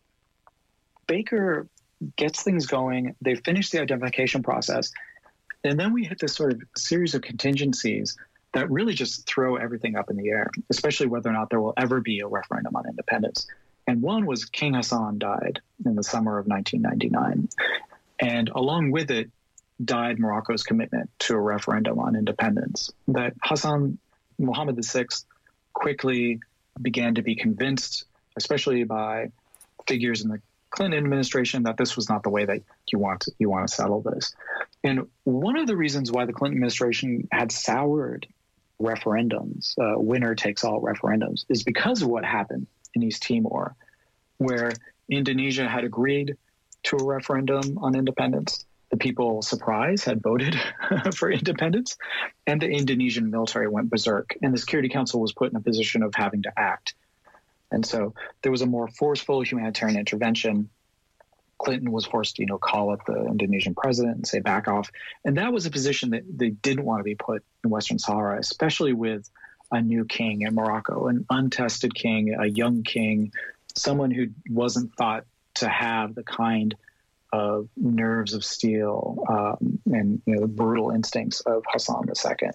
Baker gets things going. They finish the identification process. And then we hit this sort of series of contingencies that really just throw everything up in the air, especially whether or not there will ever be a referendum on independence. And one was King Hassan died in the summer of nineteen ninety-nine. And along with it died Morocco's commitment to a referendum on independence. That Hassan Mohammed the Sixth quickly began to be convinced, especially by figures in the Clinton administration, that this was not the way that you want to, you want to settle this. And one of the reasons why the Clinton administration had soured referendums, uh, winner-takes-all referendums, is because of what happened in East Timor, where Indonesia had agreed to a referendum on independence. The people, surprise, had voted for independence, and the Indonesian military went berserk, and the Security Council was put in a position of having to act. And so there was a more forceful humanitarian intervention. Clinton was forced to, you know, call up the Indonesian president and say, back off. And that was a position that they didn't want to be put in Western Sahara, especially with a new king in Morocco, an untested king, a young king, someone who wasn't thought to have the kind of nerves of steel um, and, you know, the brutal instincts of Hassan the Second.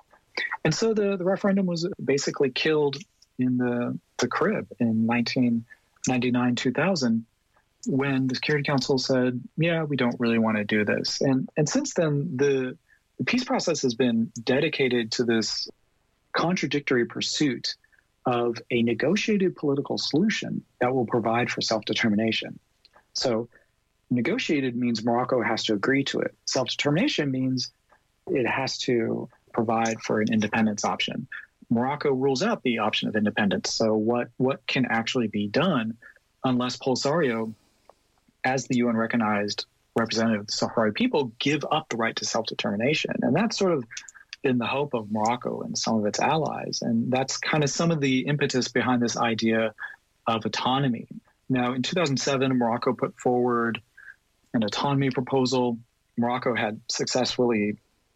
And so the, the referendum was basically killed in the, the crib in nineteen ninety-nine, two thousand, when the Security Council said, yeah, we don't really want to do this. And and since then, the, the peace process has been dedicated to this contradictory pursuit of a negotiated political solution that will provide for self-determination. So negotiated means Morocco has to agree to it. Self-determination means it has to provide for an independence option. Morocco rules out the option of independence. So what, what can actually be done unless Polisario, as the U N recognized representative of the Sahrawi people, give up the right to self-determination? And that's sort of in the hope of Morocco and some of its allies. And that's kind of some of the impetus behind this idea of autonomy. Now, in two thousand seven, Morocco put forward an autonomy proposal. Morocco had successfully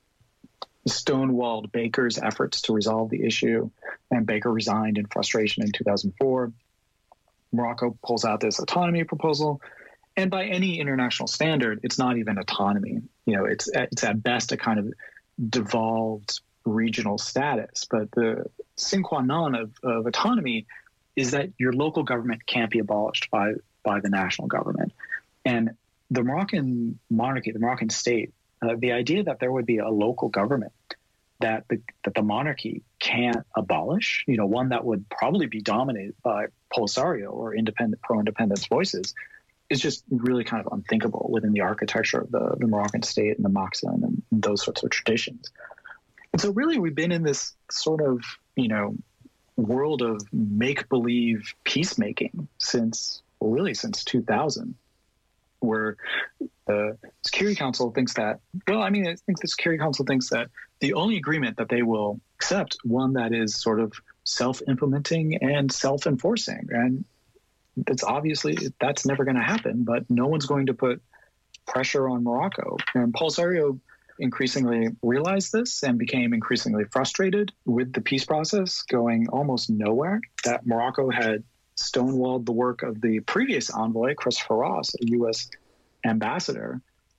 stonewalled Baker's efforts to resolve the issue, and Baker resigned in frustration in two thousand four. Morocco pulls out this autonomy proposal, and by any international standard, it's not even autonomy. You know, it's it's at best a kind of devolved regional status. But the sine qua non of, of autonomy is that your local government can't be abolished by by the national government. And the Moroccan monarchy, the Moroccan state, uh, the idea that there would be a local government that the, that the monarchy can't abolish, you know, one that would probably be dominated by Polisario or independent pro-independence voices, is just really kind of unthinkable within the architecture of the, the Moroccan state and the Maxim and those sorts of traditions. And so really we've been in this sort of, you know, world of make-believe peacemaking since, well, really since two thousand, where the Security Council thinks that, well, I mean, I think the Security Council thinks that the only agreement that they will accept, one that is sort of self-implementing and self-enforcing. And it's obviously, that's never going to happen, but no one's going to put pressure on Morocco. And Polisario increasingly realized this and became increasingly frustrated with the peace process going almost nowhere, that Morocco had stonewalled the work of the previous envoy, Christopher Ross, a U S ambassador,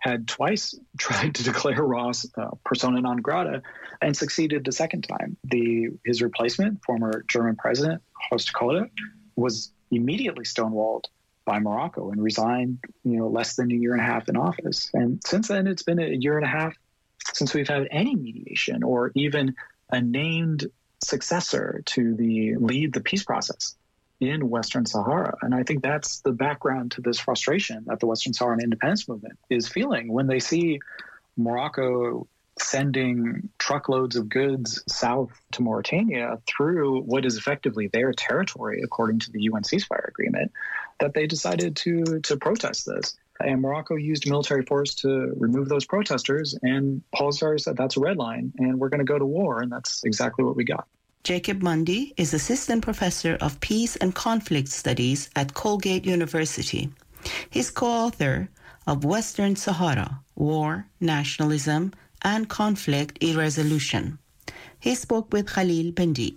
had twice tried to declare Ross uh, persona non grata and succeeded the second time. The his replacement, former German president Horst Köhler, was immediately stonewalled by Morocco and resigned, you know, less than a year and a half in office. And since then, it's been a year and a half since we've had any mediation or even a named successor to the lead the peace process in Western Sahara. And I think that's the background to this frustration that the Western Saharan independence movement is feeling when they see Morocco sending truckloads of goods south to Mauritania through what is effectively their territory, according to the U N ceasefire agreement, that they decided to to protest this. And Morocco used military force to remove those protesters, and Paul Zari said that's a red line, and we're going to go to war, and that's exactly what we got. Jacob Mundy is Assistant Professor of Peace and Conflict Studies at Colgate University. He's co-author of Western Sahara, War, Nationalism, and Conflict Irresolution. He spoke with Khalil Bendeeb.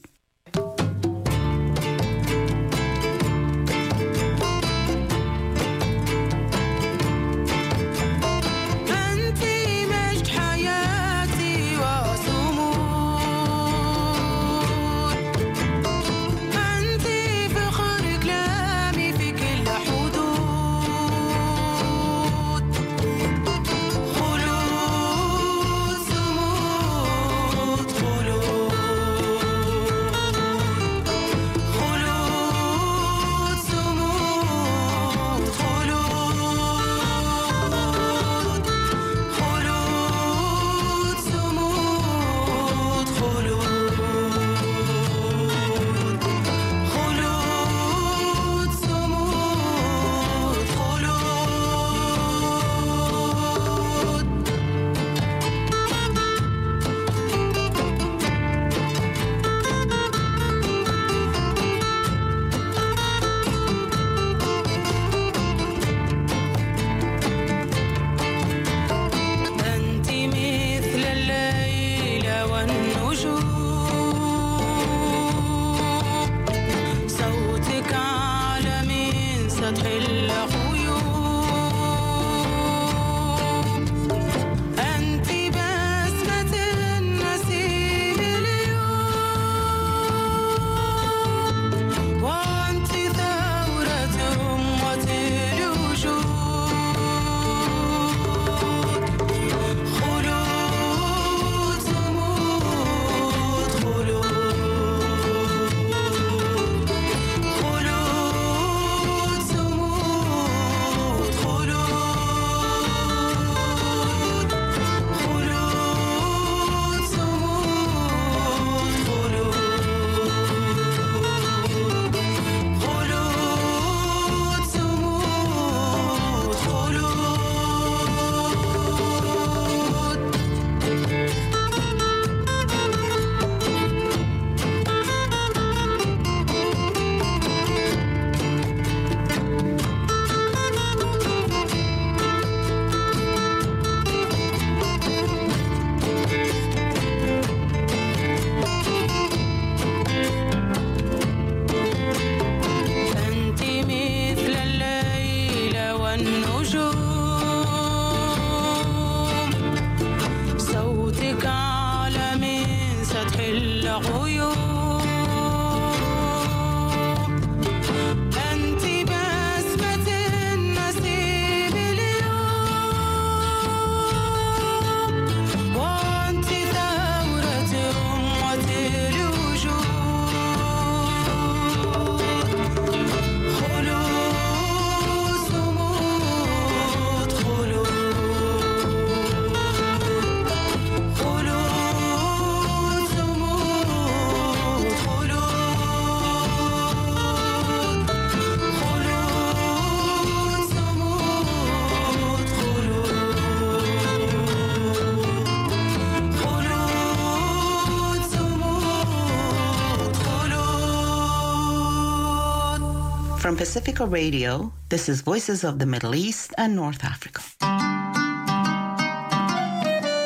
From Pacifica Radio, this is Voices of the Middle East and North Africa. The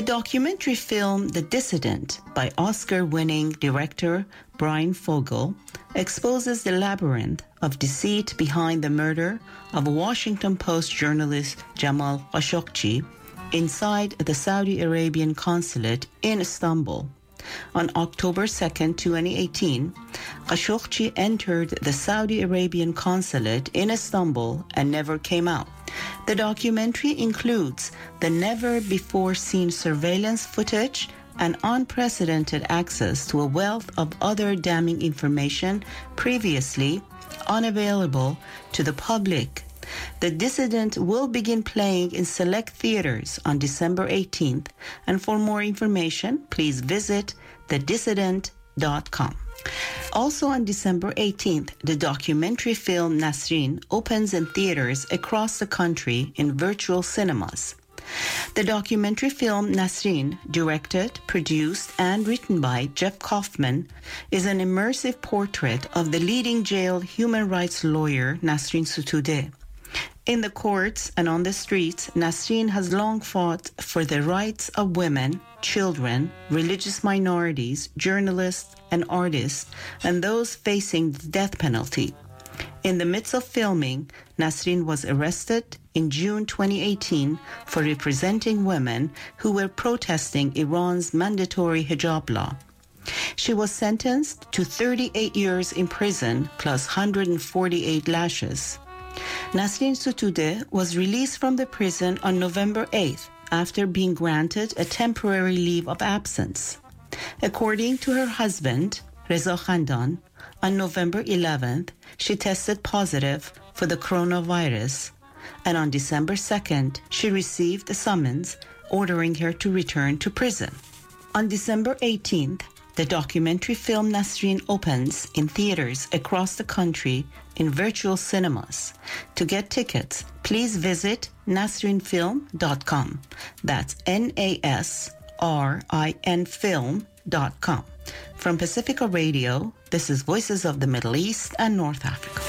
The documentary film The Dissident by Oscar-winning director Brian Fogel exposes the labyrinth of deceit behind the murder of Washington Post journalist Jamal Khashoggi inside the Saudi Arabian consulate in Istanbul. On October second, twenty eighteen, Khashoggi entered the Saudi Arabian consulate in Istanbul and never came out. The documentary includes the never-before-seen surveillance footage and unprecedented access to a wealth of other damning information previously unavailable to the public. The Dissident will begin playing in select theaters on December eighteenth, and for more information, please visit the dissident dot com. Also on December eighteenth, the documentary film Nasrin opens in theaters across the country in virtual cinemas. The documentary film Nasrin, directed, produced, and written by Jeff Kaufman, is an immersive portrait of the leading jailed human rights lawyer Nasrin Sotoudeh. In the courts and on the streets, Nasrin has long fought for the rights of women, children, religious minorities, journalists, and artists, and those facing the death penalty. In the midst of filming, Nasrin was arrested in June twenty eighteen for representing women who were protesting Iran's mandatory hijab law. She was sentenced to thirty-eight years in prison plus one hundred forty-eight lashes. Nasrin Sotoudeh was released from the prison on November eighth after being granted a temporary leave of absence. According to her husband, Reza Khandan, on November eleventh, she tested positive for the coronavirus, and on December second, she received a summons ordering her to return to prison. On December eighteenth, the documentary film Nasrin opens in theaters across the country in virtual cinemas. To get tickets, please visit nasrin film dot com. That's N A S R I N film dot com. From Pacifica Radio, this is Voices of the Middle East and North Africa.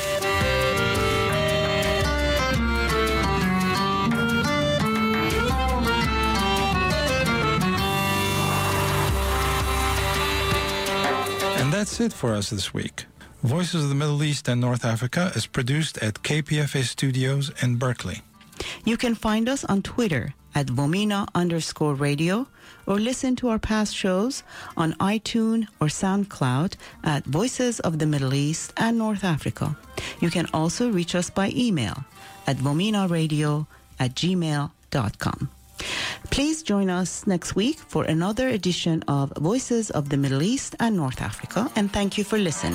And that's it for us this week. Voices of the Middle East and North Africa is produced at K P F A Studios in Berkeley. You can find us on Twitter at Vomina underscore radio, or listen to our past shows on iTunes or SoundCloud at Voices of the Middle East and North Africa. You can also reach us by email at vominaradio at gmail dot com. Please join us next week for another edition of Voices of the Middle East and North Africa, and thank you for listening.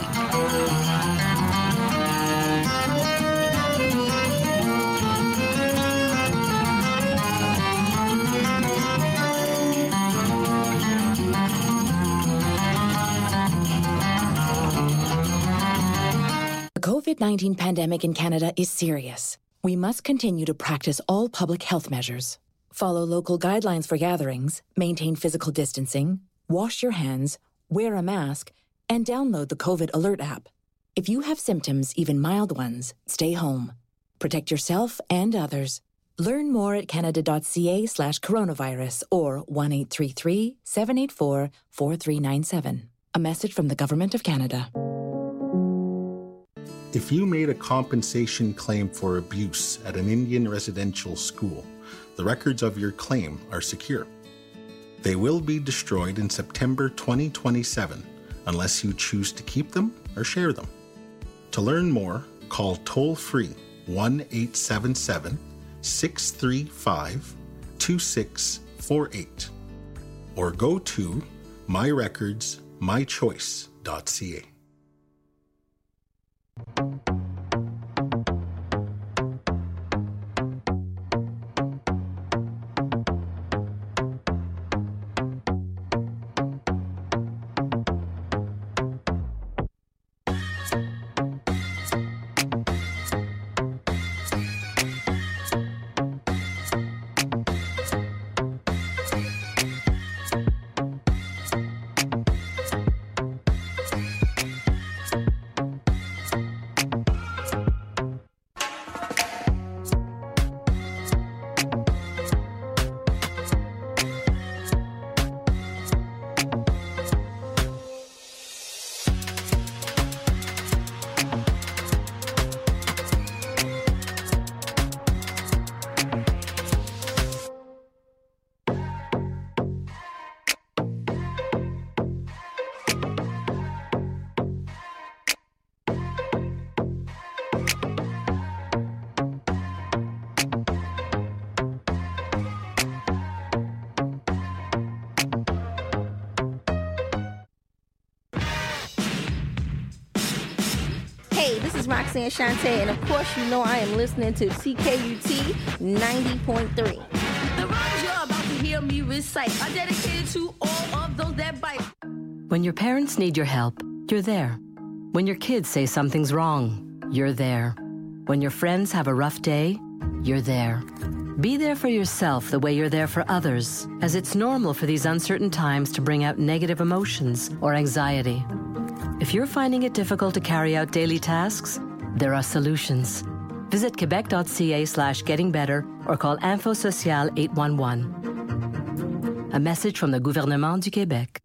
The COVID nineteen pandemic in Canada is serious. We must continue to practice all public health measures. Follow local guidelines for gatherings, maintain physical distancing, wash your hands, wear a mask, and download the COVID Alert app. If you have symptoms, even mild ones, stay home. Protect yourself and others. Learn more at canada.ca slash coronavirus or one eight three three, seven eight four, four three nine seven. A message from the Government of Canada. If you made a compensation claim for abuse at an Indian residential school, the records of your claim are secure. They will be destroyed in September twenty twenty-seven unless you choose to keep them or share them. To learn more, call toll-free one eight seven seven, six three five, two six four eight or go to my records my choice dot c a. is Roxanne Shante, and of course you know I am listening to C K U T ninety point three. The rhymes you're about to hear me recite are dedicated to all of those that bite. When your parents need your help, you're there. When your kids say something's wrong, you're there. When your friends have a rough day, you're there. Be there for yourself the way you're there for others, as it's normal for these uncertain times to bring out negative emotions or anxiety. If you're finding it difficult to carry out daily tasks, there are solutions. Visit quebec.ca slash getting better or call Info Social eight one one. A message from the Gouvernement du Québec.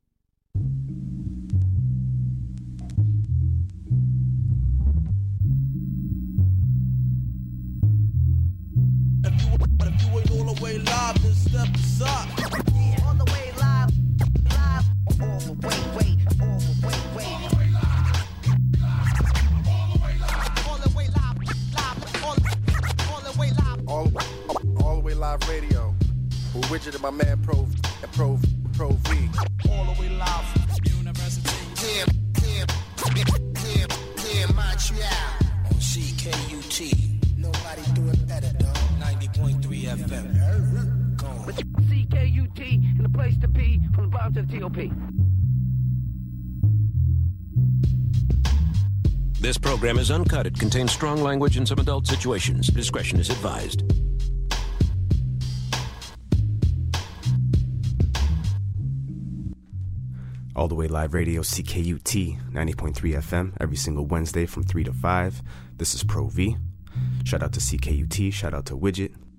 Radio, with Widget and my man Pro and Pro Pro V. All the way live from University. Here, here, here, here, Montreal on C K U T. Nobody doing better, dog. ninety point three F M. Go on. C K U T and the place to be from the bottom to the T O P. This program is uncut. It contains strong language and some adult situations. Discretion is advised. All the way live radio, C K U T ninety point three F M, every single Wednesday from three to five. This is Pro V. Shout out to C K U T, shout out to Widget.